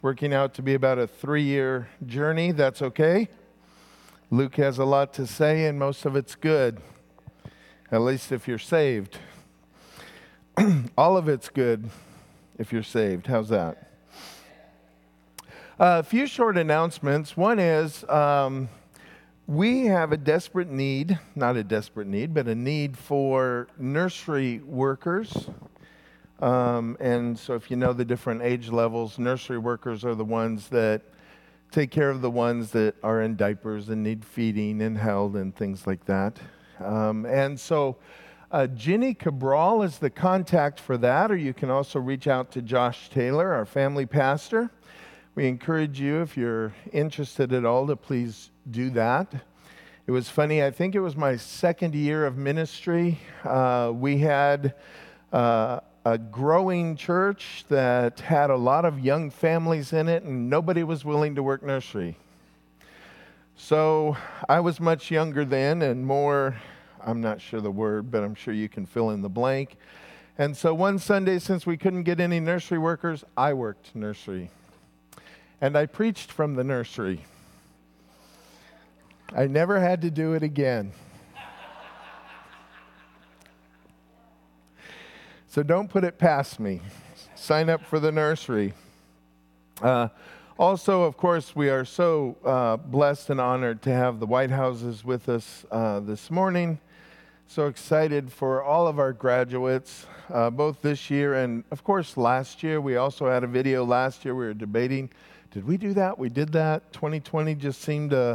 working out to be about a 3-year journey. That's okay. Luke has a lot to say, and most of it's good, at least if you're saved. All of it's good if you're saved. How's that? A few short announcements. One is we have a desperate need, not a desperate need, but a need for nursery workers. And so if you know the different age levels, nursery workers are the ones that take care of the ones that are in diapers and need feeding and held and things like that. And so Ginny Cabral is the contact for that, or you can also reach out to Josh Taylor, our family pastor. We encourage you, if you're interested at all, to please do that. It was funny, I think it was my second year of ministry. We had a growing church that had a lot of young families in it, and nobody was willing to work nursery. So I was much younger then and more, I'm not sure the word, but I'm sure you can fill in the blank. And so one Sunday, since we couldn't get any nursery workers, I worked nursery. And I preached from the nursery. I never had to do it again. So don't put it past me. Sign up for the nursery. Also, of course, we are so blessed and honored to have the White Houses with us this morning. So excited for all of our graduates, both this year and, of course, last year. We also had a video last year. We were debating, did we do that? We did that. 2020 just seemed to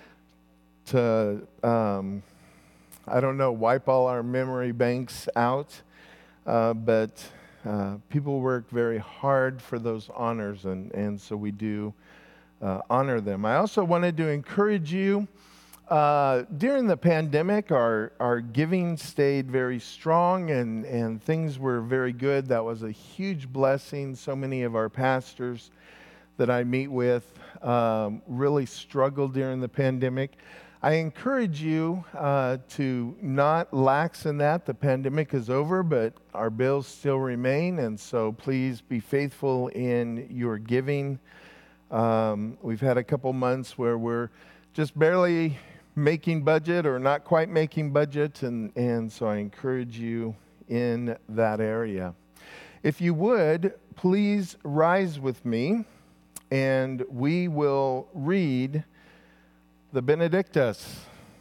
I don't know, wipe all our memory banks out. But people work very hard for those honors, and so we do honor them. I also wanted to encourage you. During the pandemic, our giving stayed very strong, and things were very good. That was a huge blessing. So many of our pastors that I meet with really struggled during the pandemic. I encourage you to not lax in that. The pandemic is over, but our bills still remain, and so please be faithful in your giving. We've had a couple months where we're just barely making budget or not quite making budget, and so I encourage you in that area. If you would, please rise with me, and we will read the Benedictus.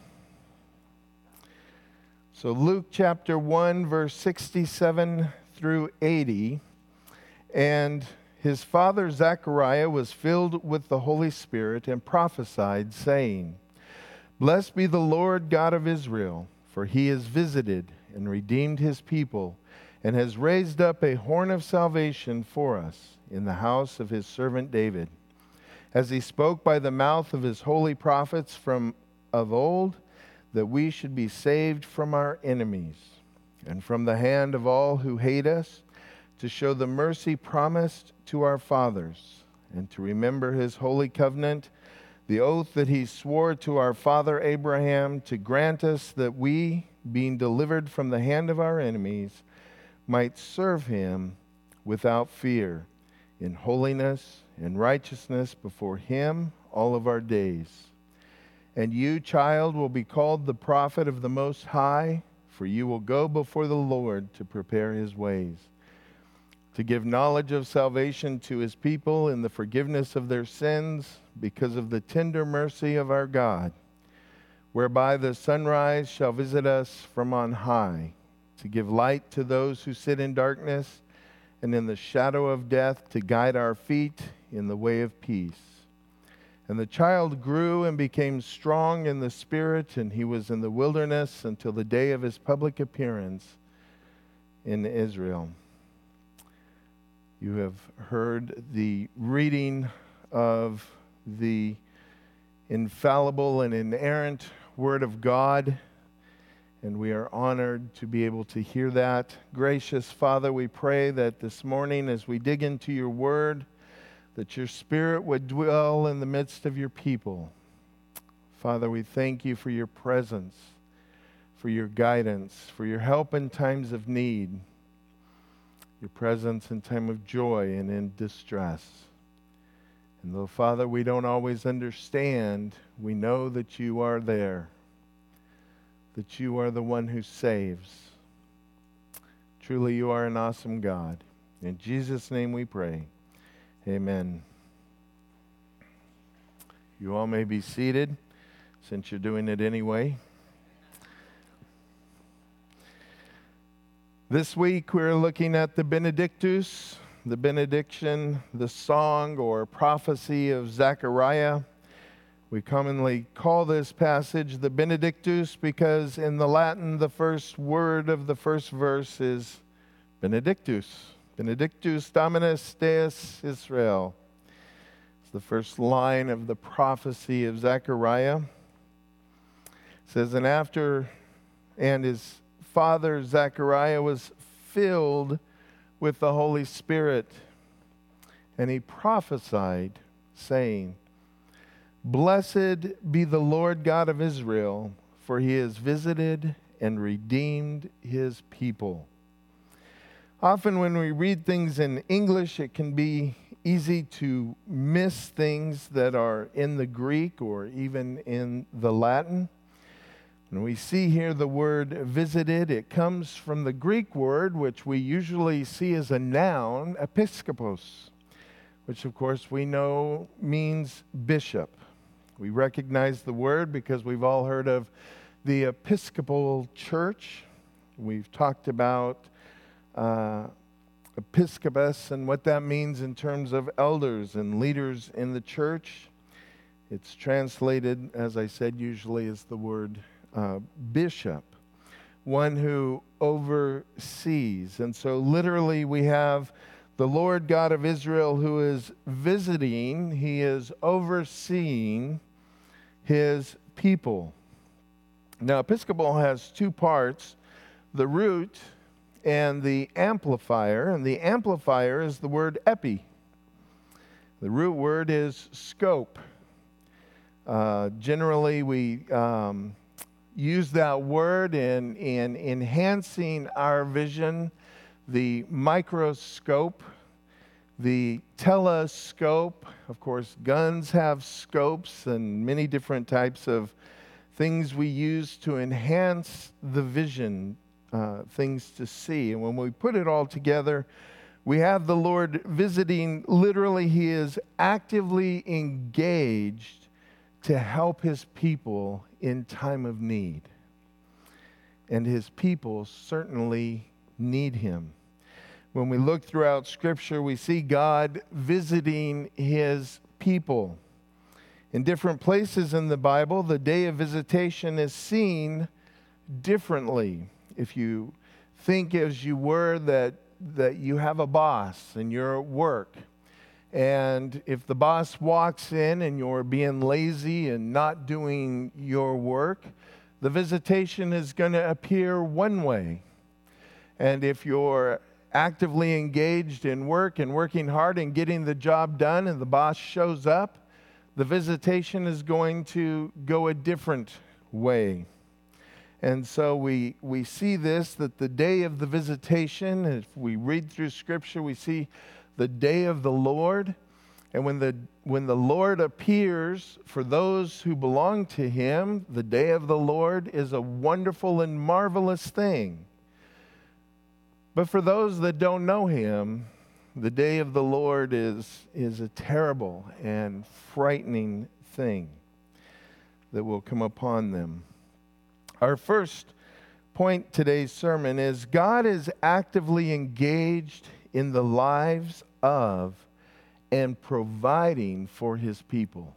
So Luke chapter 1, verse 67 through 80. And his father Zechariah was filled with the Holy Spirit and prophesied, saying, Blessed be the Lord God of Israel, for he has visited and redeemed his people, and has raised up a horn of salvation for us in the house of his servant David, as he spoke by the mouth of his holy prophets from of old, that we should be saved from our enemies and from the hand of all who hate us, to show the mercy promised to our fathers, and to remember his holy covenant, the oath that he swore to our father Abraham, to grant us that we, being delivered from the hand of our enemies, might serve him without fear, in holiness and righteousness before him all of our days. And you, child, will be called the prophet of the Most High, for you will go before the Lord to prepare his ways, to give knowledge of salvation to his people in the forgiveness of their sins, because of the tender mercy of our God, whereby the sunrise shall visit us from on high, to give light to those who sit in darkness, and in the shadow of death, to guide our feet in the way of peace. And the child grew and became strong in the spirit, and he was in the wilderness until the day of his public appearance in Israel. You have heard the reading of the infallible and inerrant Word of God, and we are honored to be able to hear that. Gracious Father, we pray that this morning as we dig into your word, that your Spirit would dwell in the midst of your people. Father, we thank you for your presence, for your guidance, for your help in times of need, your presence in time of joy and in distress. And though, Father, we don't always understand, we know that you are there, that you are the one who saves. Truly, you are an awesome God. In Jesus' name we pray. Amen. You all may be seated, since you're doing it anyway. This week we're looking at the Benedictus, the benediction, the song or prophecy of Zechariah. We commonly call this passage the Benedictus because in the Latin the first word of the first verse is Benedictus. Benedictus Dominus Deus Israel. It's the first line of the prophecy of Zechariah. It says, and his father Zechariah was filled with the Holy Spirit, and he prophesied, saying, Blessed be the Lord God of Israel, for he has visited and redeemed his people. Often when we read things in English, it can be easy to miss things that are in the Greek or even in the Latin. When we see here the word visited, it comes from the Greek word, which we usually see as a noun, episkopos, which of course we know means bishop. We recognize the word because we've all heard of the Episcopal Church. We've talked about episkopos and what that means in terms of elders and leaders in the church. It's translated, as I said, usually as the word bishop, one who oversees. And so literally we have the Lord God of Israel who is visiting, he is overseeing his people. Now, Episcopal has two parts, the root and the amplifier. And the amplifier is the word epi. The root word is scope. Generally, we use that word in enhancing our vision. The microscope, the telescope. Of course, guns have scopes and many different types of things we use to enhance the vision, things to see. And when we put it all together, we have the Lord visiting. Literally, he is actively engaged to help his people in time of need. And his people certainly need him. When we look throughout Scripture, we see God visiting his people. In different places in the Bible, the day of visitation is seen differently. If you think as you were that you have a boss and you're at work, and if the boss walks in and you're being lazy and not doing your work, the visitation is going to appear one way. And if you're actively engaged in work and working hard and getting the job done and the boss shows up, the visitation is going to go a different way. And so we see this, that the day of the visitation, if we read through Scripture, we see the day of the Lord. And when the Lord appears for those who belong to him, the day of the Lord is a wonderful and marvelous thing. But for those that don't know him, the day of the Lord is a terrible and frightening thing that will come upon them. Our first point today's sermon is God is actively engaged in the lives of and providing for his people.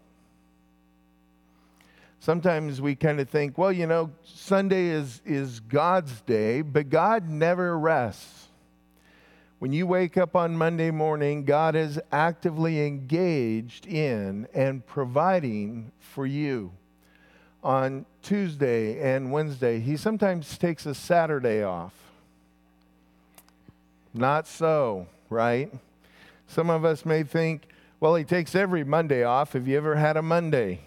Sometimes we kind of think, well, Sunday is God's day, but God never rests. When you wake up on Monday morning, God is actively engaged in and providing for you. On Tuesday and Wednesday, he sometimes takes a Saturday off. Not so, right? Some of us may think, well, he takes every Monday off. Have you ever had a Monday?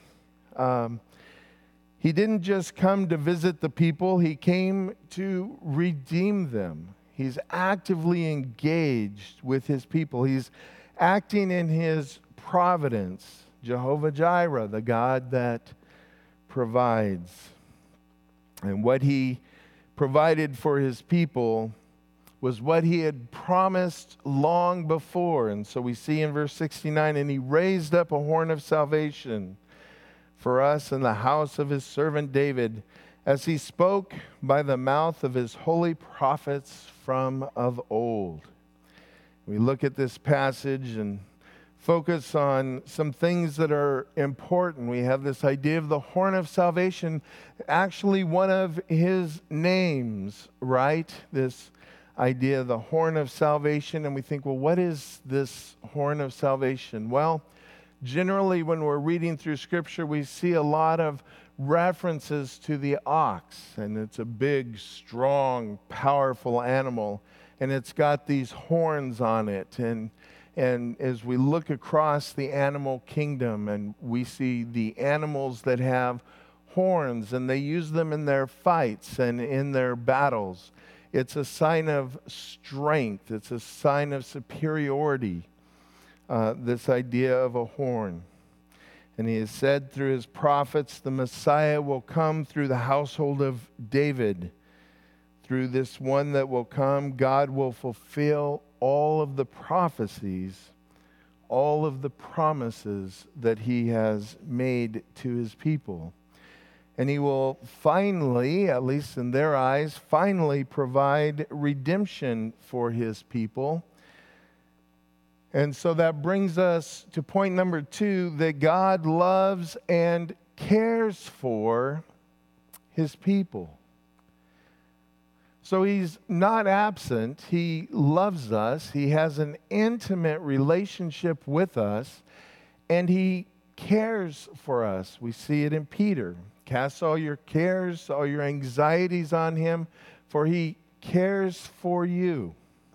He didn't just come to visit the people. He came to redeem them. He's actively engaged with his people. He's acting in his providence, Jehovah Jireh, the God that provides. And what he provided for his people was what he had promised long before. And so we see in verse 69, and he raised up a horn of salvation for us in the house of his servant David, as he spoke by the mouth of his holy prophets from of old. We look at this passage and focus on some things that are important. We have this idea of the horn of salvation, actually one of his names, right? This idea of the horn of salvation. And we think, well, what is this horn of salvation? Well, generally when we're reading through Scripture, we see a lot of references to the ox, and it's a big, strong, powerful animal, and it's got these horns on it. And as we look across the animal kingdom, and we see the animals that have horns, and they use them in their fights and in their battles, it's a sign of strength. It's a sign of superiority, this idea of a horn. And he has said through his prophets, the Messiah will come through the household of David. Through this one that will come, God will fulfill all of the prophecies, all of the promises that he has made to his people. And he will finally, at least in their eyes, finally provide redemption for his people. And so that brings us to point number 2, that God loves and cares for his people. So he's not absent. He loves us. He has an intimate relationship with us, and he cares for us. We see it in Peter. Cast all your cares, all your anxieties on him, for he cares for you.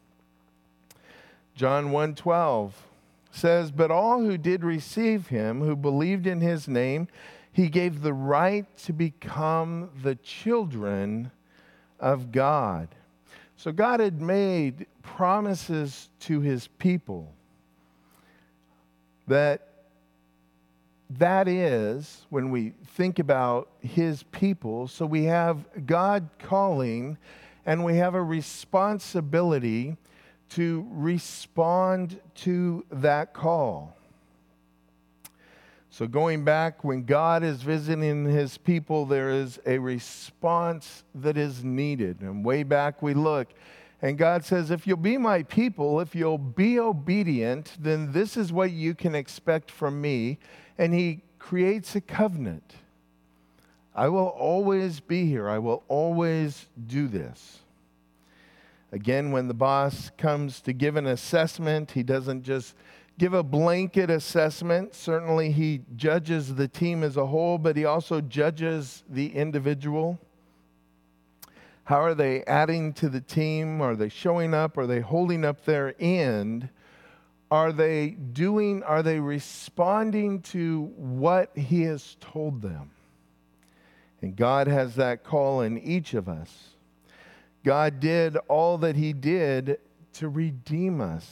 John 1:12 says, but all who did receive him, who believed in his name, he gave the right to become the children of God. So God had made promises to his people that is, when we think about his people, so we have God calling, and we have a responsibility to respond to that call. So going back, when God is visiting his people, there is a response that is needed. And way back we look, and God says, if you'll be my people, if you'll be obedient, then this is what you can expect from me. And he creates a covenant. I will always be here. I will always do this. Again, when the boss comes to give an assessment, he doesn't just give a blanket assessment. Certainly, he judges the team as a whole, but he also judges the individual. How are they adding to the team? Are they showing up? Are they holding up their end? Are they responding to what he has told them? And God has that call in each of us. God did all that he did to redeem us.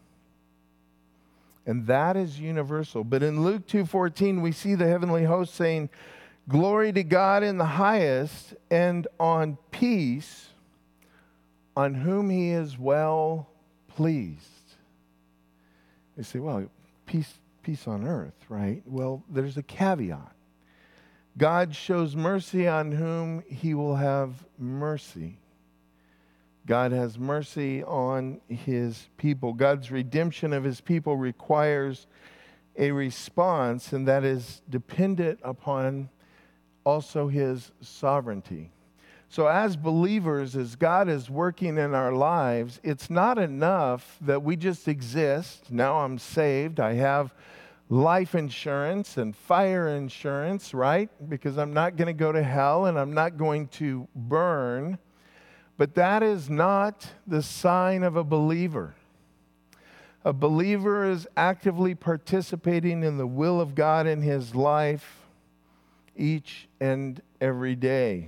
And that is universal. But in Luke 2:14, we see the heavenly host saying, glory to God in the highest, and on peace, on whom he is well pleased. You say, well, peace on earth, right? Well, there's a caveat. God shows mercy on whom he will have mercy. God has mercy on his people. God's redemption of his people requires a response, and that is dependent upon also his sovereignty. So as believers, as God is working in our lives, it's not enough that we just exist. Now I'm saved. I have life insurance and fire insurance, right? Because I'm not going to go to hell and I'm not going to burn. But that is not the sign of a believer. A believer is actively participating in the will of God in his life each and every day.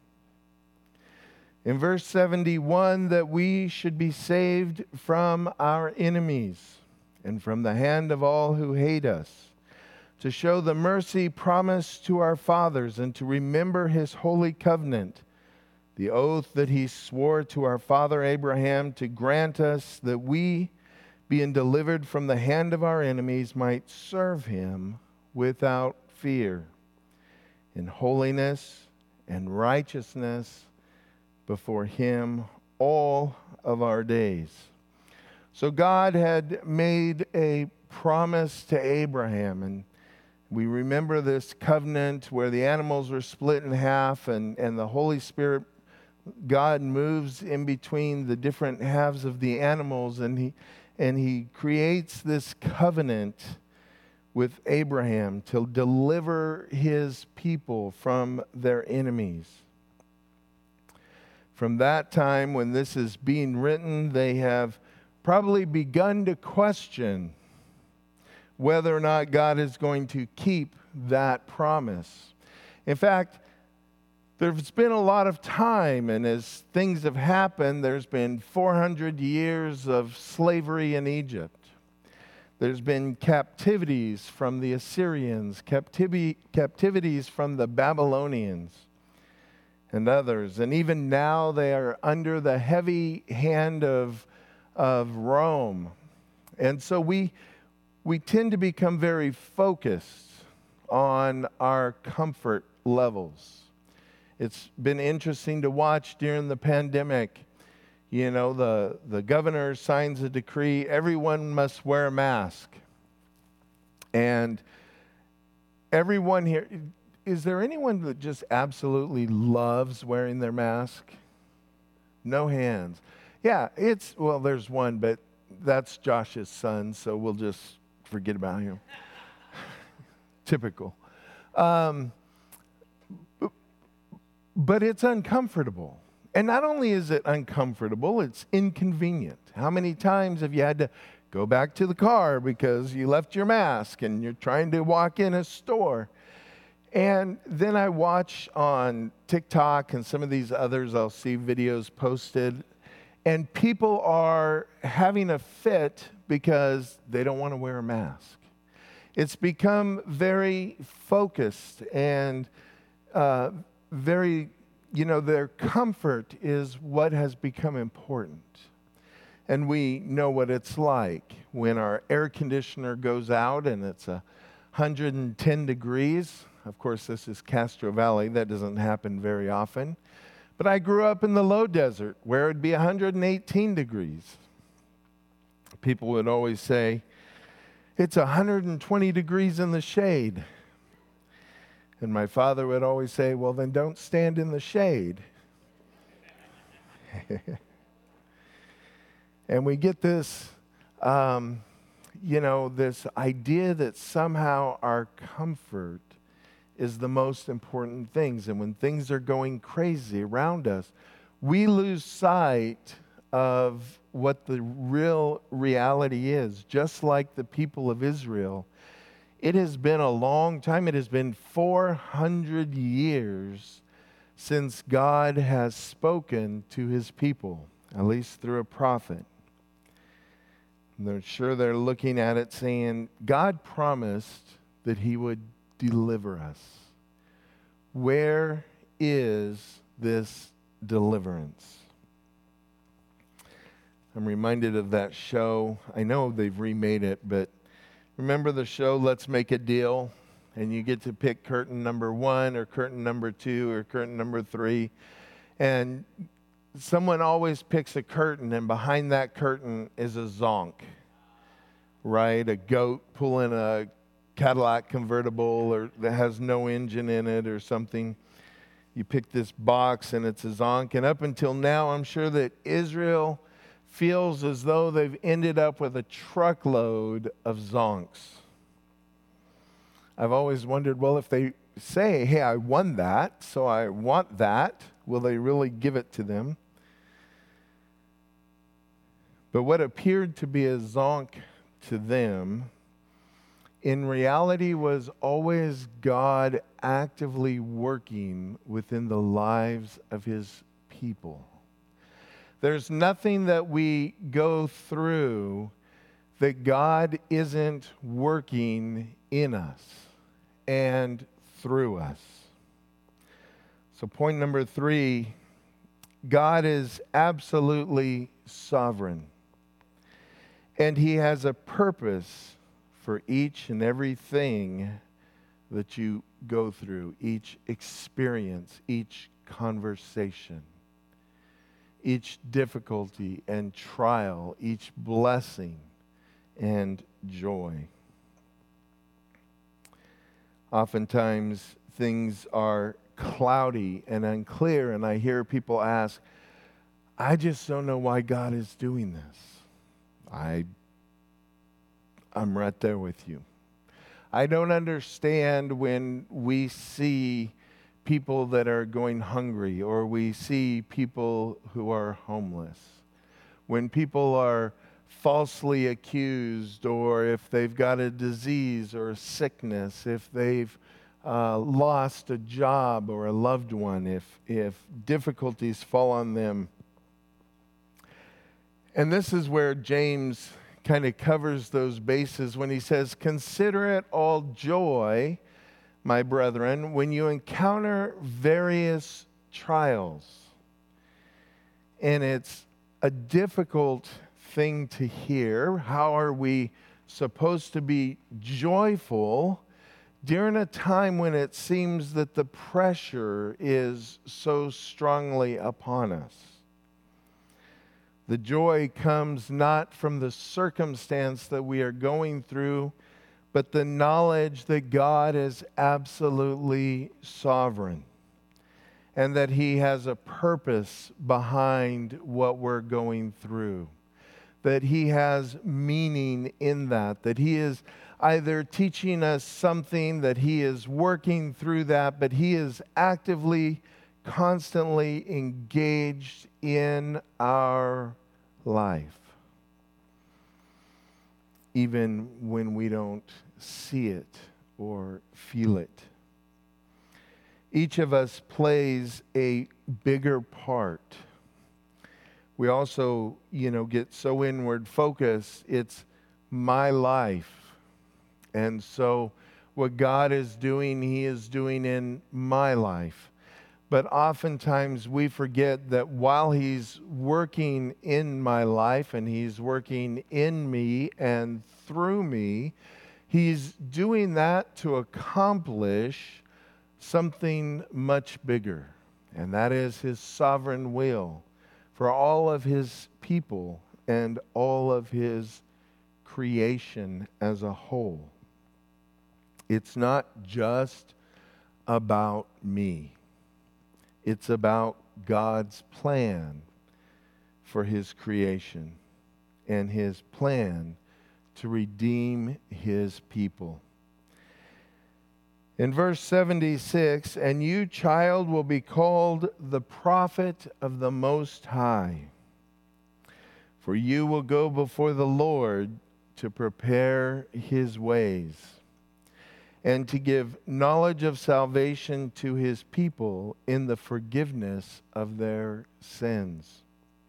In verse 71, that we should be saved from our enemies. and from the hand of all who hate us, to show the mercy promised to our fathers, and to remember his holy covenant, the oath that he swore to our father Abraham, to grant us that we, being delivered from the hand of our enemies, might serve him without fear, in holiness and righteousness before him all of our days. So God had made a promise to Abraham, and we remember this covenant where the animals were split in half, and the Holy Spirit, God moves in between the different halves of the animals, and he creates this covenant with Abraham to deliver his people from their enemies. From that time, when this is being written, they have probably begun to question whether or not God is going to keep that promise. In fact, there's been a lot of time, and as things have happened, there's been 400 years of slavery in Egypt. There's been captivities from the Assyrians, captivities from the Babylonians and others. And even now they are under the heavy hand of Rome. And so we tend to become very focused on our comfort levels. It's been interesting to watch during the pandemic. You know, the governor signs a decree, everyone must wear a mask. And everyone here, is there anyone that just absolutely loves wearing their mask? No hands. Yeah, well, there's one, but that's Josh's son, so we'll just forget about him. Typical. But it's uncomfortable. And not only is it uncomfortable, it's inconvenient. How many times have you had to go back to the car because you left your mask and you're trying to walk in a store? And then I watch on TikTok and some of these others, I'll see videos posted, and people are having a fit because they don't want to wear a mask. It's become very focused and very, their comfort is what has become important. And we know what it's like when our air conditioner goes out and it's 110 degrees. Of course, this is Castro Valley. That doesn't happen very often. But I grew up in the low desert where it would be 118 degrees. People would always say, it's 120 degrees in the shade. And my father would always say, well, then don't stand in the shade. And we get this, this idea that somehow our comfort is the most important things. And when things are going crazy around us, we lose sight of what the real reality is. Just like the people of Israel, it has been a long time. It has been 400 years since God has spoken to his people, at least through a prophet. And they're looking at it saying, God promised that he would deliver us. Where is this deliverance? I'm reminded of that show. I know they've remade it, but remember the show, Let's Make a Deal? And you get to pick curtain number 1 or curtain number 2 or curtain number 3. And someone always picks a curtain, and behind that curtain is a zonk, right? A goat pulling a Cadillac convertible or that has no engine in it or something. You pick this box and it's a zonk. And up until now, I'm sure that Israel feels as though they've ended up with a truckload of zonks. I've always wondered, well, if they say, hey, I won that, so I want that, will they really give it to them? But what appeared to be a zonk to them, in reality was always God actively working within the lives of his people. There's nothing that we go through that God isn't working in us and through us. So point number 3, God is absolutely sovereign. And he has a purpose for each and everything that you go through, each experience, each conversation, each difficulty and trial, each blessing and joy. Oftentimes, things are cloudy and unclear, and I hear people ask, I just don't know why God is doing this. I'm right there with you. I don't understand when we see people that are going hungry, or we see people who are homeless. When people are falsely accused, or if they've got a disease or a sickness, if they've lost a job or a loved one, if difficulties fall on them. And this is where James kind of covers those bases when he says, "Consider it all joy, my brethren, when you encounter various trials." And it's a difficult thing to hear. How are we supposed to be joyful during a time when it seems that the pressure is so strongly upon us? The joy comes not from the circumstance that we are going through, but the knowledge that God is absolutely sovereign and that he has a purpose behind what we're going through, that he has meaning in that he is either teaching us something, that he is working through that, but he is actively, constantly engaged in our life, even when we don't see it or feel it. Each of us plays a bigger part. We also, get so inward focused. It's my life. And so what God is doing, he is doing in my life. But oftentimes we forget that while he's working in my life and he's working in me and through me, he's doing that to accomplish something much bigger. And that is his sovereign will for all of his people and all of his creation as a whole. It's not just about me. It's about God's plan for his creation and his plan to redeem his people. In verse 76, "And you, child, will be called the prophet of the Most High, for you will go before the Lord to prepare his ways, and to give knowledge of salvation to his people in the forgiveness of their sins."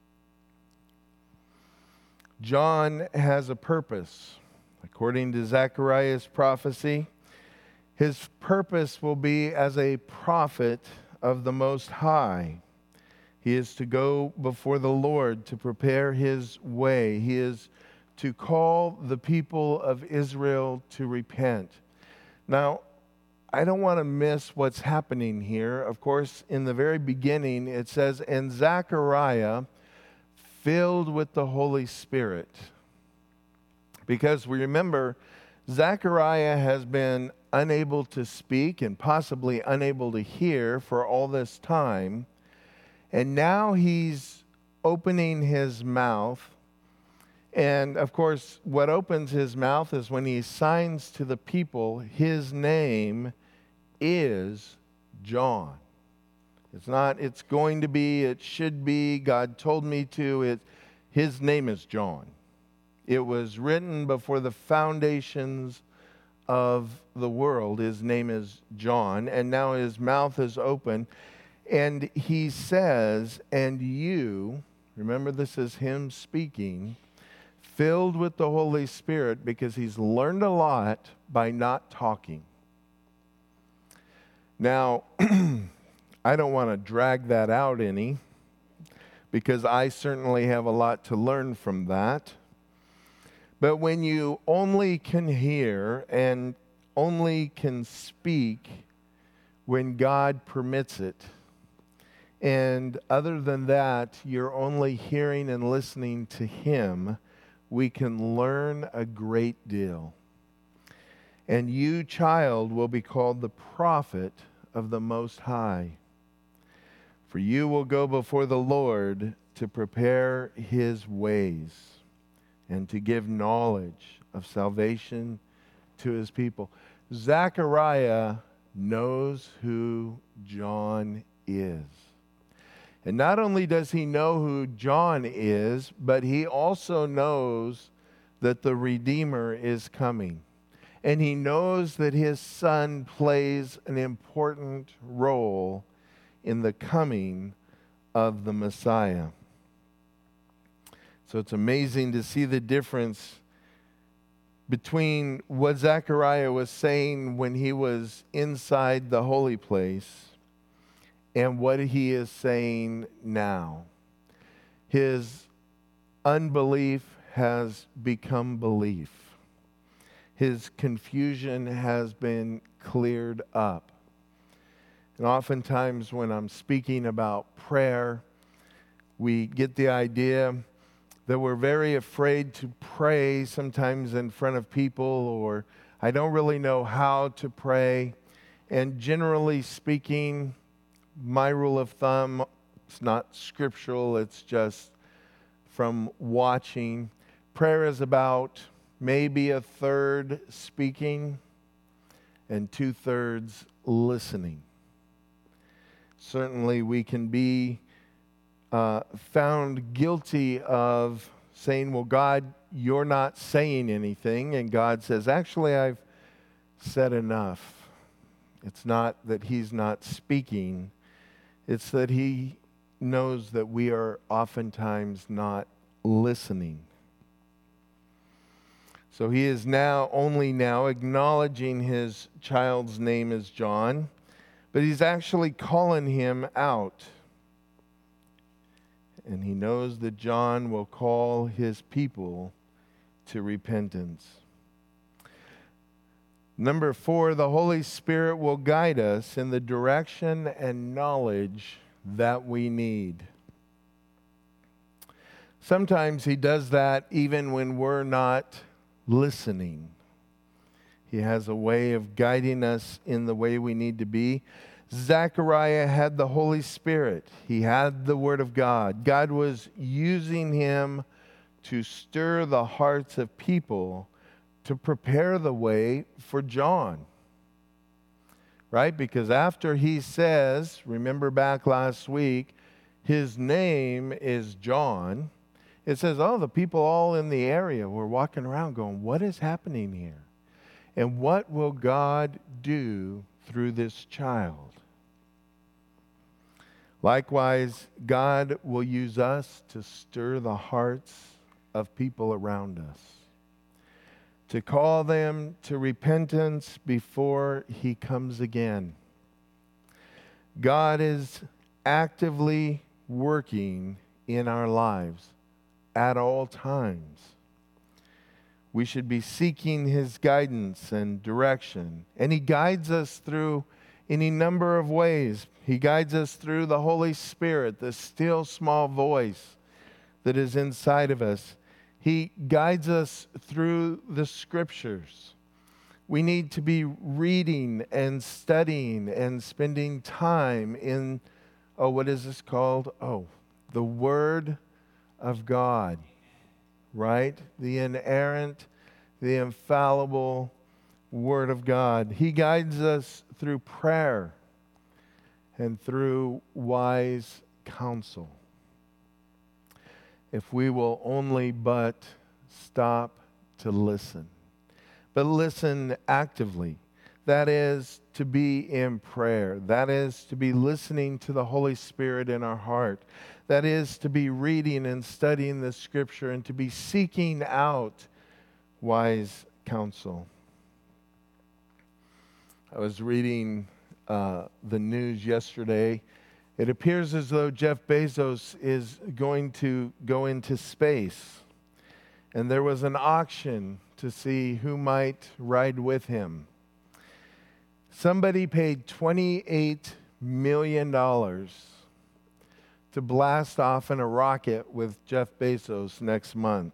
John has a purpose. According to Zechariah's prophecy, his purpose will be as a prophet of the Most High. He is to go before the Lord to prepare his way. He is to call the people of Israel to repent. Now, I don't want to miss what's happening here. Of course, in the very beginning, it says, "And Zechariah, filled with the Holy Spirit." Because we remember, Zechariah has been unable to speak and possibly unable to hear for all this time. And now he's opening his mouth. And of course, what opens his mouth is when he signs to the people, his name is John. It's not, it's going to be, it should be, God told me to. His name is John. It was written before the foundations of the world. His name is John. And now his mouth is open. And he says, "And you," remember this is him speaking, filled with the Holy Spirit because he's learned a lot by not talking. Now, I don't want to drag that out any, because I certainly have a lot to learn from that. But when you only can hear and only can speak when God permits it, and other than that, you're only hearing and listening to him, we can learn a great deal. And you, child, will be called the prophet of the Most High. For you will go before the Lord to prepare his ways and to give knowledge of salvation to his people. Zechariah knows who John is. And not only does he know who John is, but he also knows that the Redeemer is coming. And he knows that his son plays an important role in the coming of the Messiah. So it's amazing to see the difference between what Zechariah was saying when he was inside the holy place and what he is saying now. His unbelief has become belief. His confusion has been cleared up. And oftentimes when I'm speaking about prayer, we get the idea that we're very afraid to pray sometimes in front of people, or I don't really know how to pray. And generally speaking, my rule of thumb, it's not scriptural, it's just from watching. Prayer is about maybe a third speaking and 2/3 listening. Certainly we can be found guilty of saying, well, God, you're not saying anything. And God says, actually, I've said enough. It's not that he's not speaking. It's that he knows that we are oftentimes not listening. So he is only now acknowledging his child's name as John, but he's actually calling him out. And he knows that John will call his people to repentance. Number 4, the Holy Spirit will guide us in the direction and knowledge that we need. Sometimes he does that even when we're not listening. He has a way of guiding us in the way we need to be. Zechariah had the Holy Spirit. He had the Word of God. God was using him to stir the hearts of people to prepare the way for John. Right? Because after he says, remember back last week, his name is John, it says, oh, the people all in the area were walking around going, what is happening here? And what will God do through this child? Likewise, God will use us to stir the hearts of people around us, to call them to repentance before he comes again. God is actively working in our lives at all times. We should be seeking his guidance and direction. And he guides us through any number of ways. He guides us through the Holy Spirit, the still small voice that is inside of us. He guides us through the scriptures. We need to be reading and studying and spending time in, what is this called? The Word of God, right? The inerrant, the infallible Word of God. He guides us through prayer and through wise counsel. If we will only but stop to listen, but listen actively. That is to be in prayer. That is to be listening to the Holy Spirit in our heart. That is to be reading and studying the Scripture and to be seeking out wise counsel. I was reading the news yesterday. It appears as though Jeff Bezos is going to go into space. And there was an auction to see who might ride with him. Somebody paid $28 million to blast off in a rocket with Jeff Bezos next month.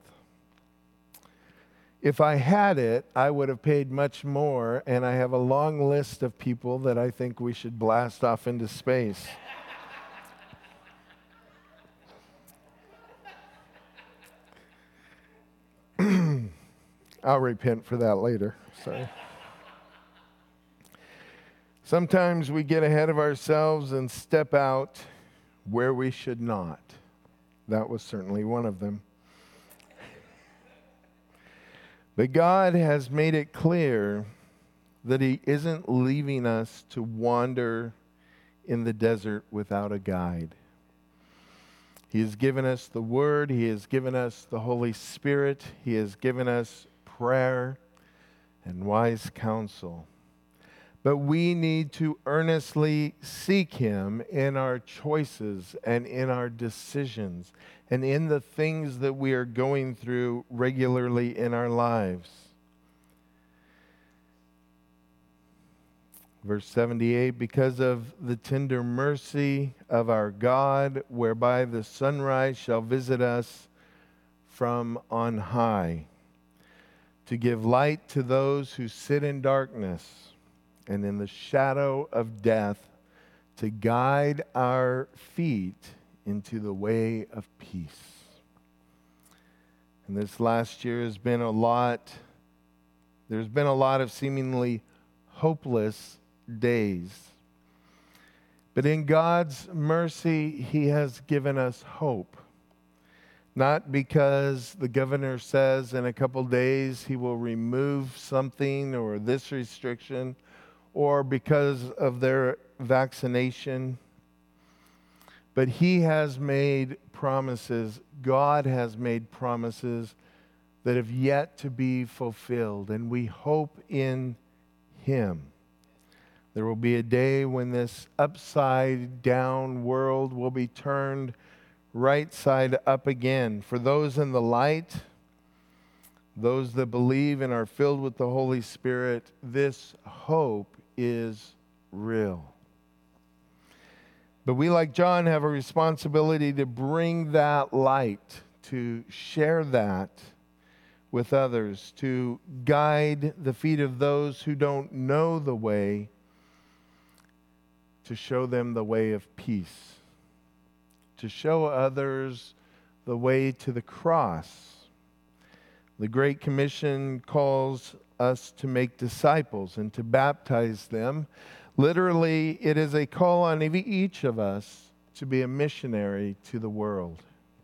If I had it, I would have paid much more, and I have a long list of people that I think we should blast off into space. I'll repent for that later. Sorry. Sometimes we get ahead of ourselves and step out where we should not. That was certainly one of them. But God has made it clear that He isn't leaving us to wander in the desert without a guide. He has given us the Word. He has given us the Holy Spirit. He has given us prayer and wise counsel. But we need to earnestly seek Him in our choices and in our decisions and in the things that we are going through regularly in our lives. Verse 78, because of the tender mercy of our God, whereby the sunrise shall visit us from on high, to give light to those who sit in darkness and in the shadow of death, to guide our feet into the way of peace. And this last year has been there's been a lot of seemingly hopeless days. But in God's mercy, He has given us hope. Not because the governor says in a couple days he will remove something or this restriction, or because of their vaccination. But He has made promises, God has made promises that have yet to be fulfilled, and we hope in Him. There will be a day when this upside down world will be turned right side up again. For those in the light, those that believe and are filled with the Holy Spirit, this hope is real. But we, like John, have a responsibility to bring that light, to share that with others, to guide the feet of those who don't know the way, to show them the way of peace, to show others the way to the cross. The Great Commission calls us to make disciples and to baptize them. Literally, it is a call on each of us to be a missionary to the world.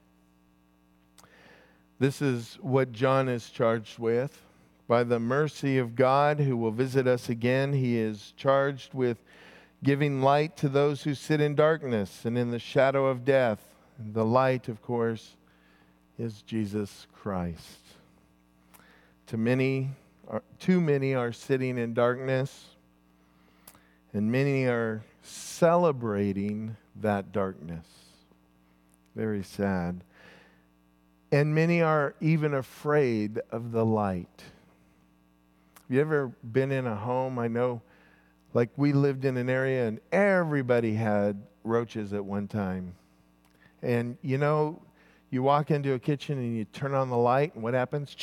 This is what John is charged with. By the mercy of God, who will visit us again, he is charged with giving light to those who sit in darkness and in the shadow of death. The light, of course, is Jesus Christ. Too many are sitting in darkness, and many are celebrating that darkness. Very sad. And many are even afraid of the light. Have you ever been in a home? I know, like we lived in an area and everybody had roaches at one time. And you know, you walk into a kitchen and you turn on the light, and what happens?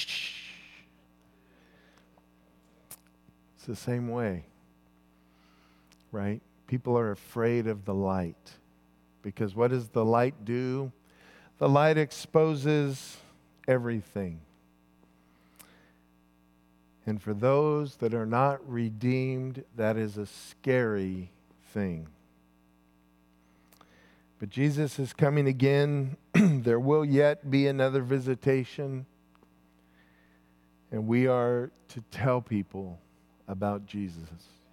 It's the same way, right? People are afraid of the light. Because what does the light do? The light exposes everything. And for those that are not redeemed, that is a scary thing. But Jesus is coming again. There will yet be another visitation. And we are to tell people about Jesus.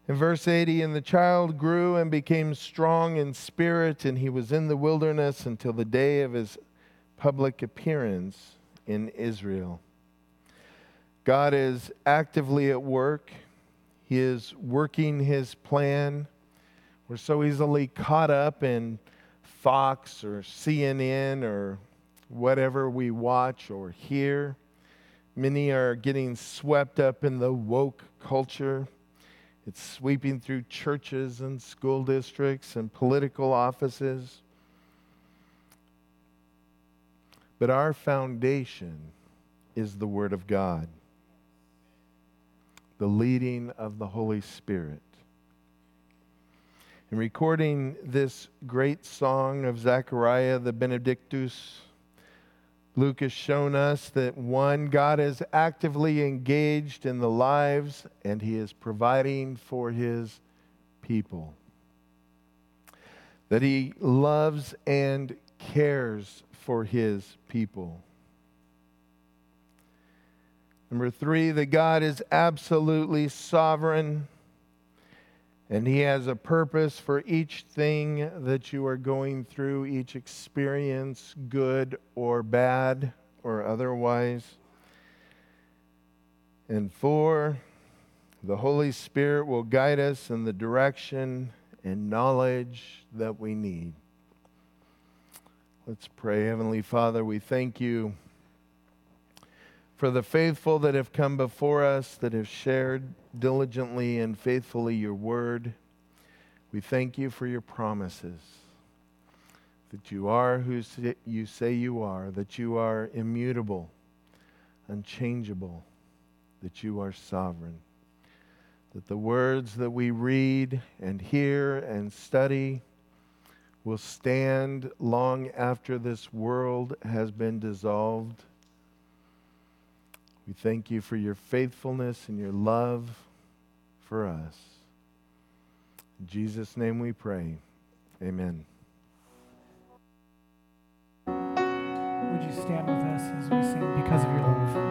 In verse 80, and the child grew and became strong in spirit, and he was in the wilderness until the day of his public appearance in Israel. God is actively at work. He is working his plan. We're so easily caught up in Fox or CNN or whatever we watch or hear. Many are getting swept up in the woke culture. It's sweeping through churches and school districts and political offices. But our foundation is the Word of God, the leading of the Holy Spirit. In recording this great song of Zechariah the Benedictus, Luke has shown us that, one, God is actively engaged in the lives and he is providing for his people. That he loves and cares for his people. Number three, that God is absolutely sovereign and he has a purpose for each thing that you are going through, each experience, good or bad or otherwise. And four, the Holy Spirit will guide us in the direction and knowledge that we need. Let's pray. Heavenly Father, we thank you for the faithful that have come before us, that have shared diligently and faithfully your word. We thank you for your promises, that you are who you say you are, that you are immutable, unchangeable, that you are sovereign, that the words that we read and hear and study will stand long after this world has been dissolved. We thank you for your faithfulness and your love for us. In Jesus' name we pray. Amen. Would you stand with us as we sing Because of Your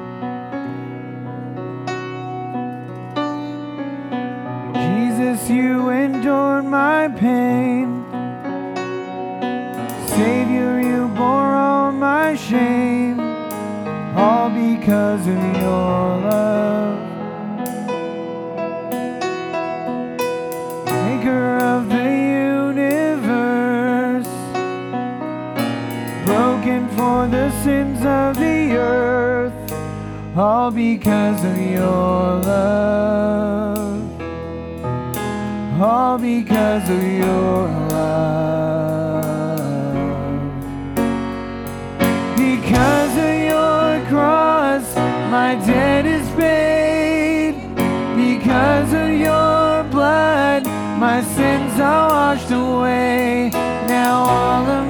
Love? Jesus, you endured my pain. Savior, you bore all my shame. All because of your love. Maker of the universe, broken for the sins of the earth. All because of your love. All because of your love. Because of your cross, my debt is paid. Because of your blood, my sins are washed away. Now all of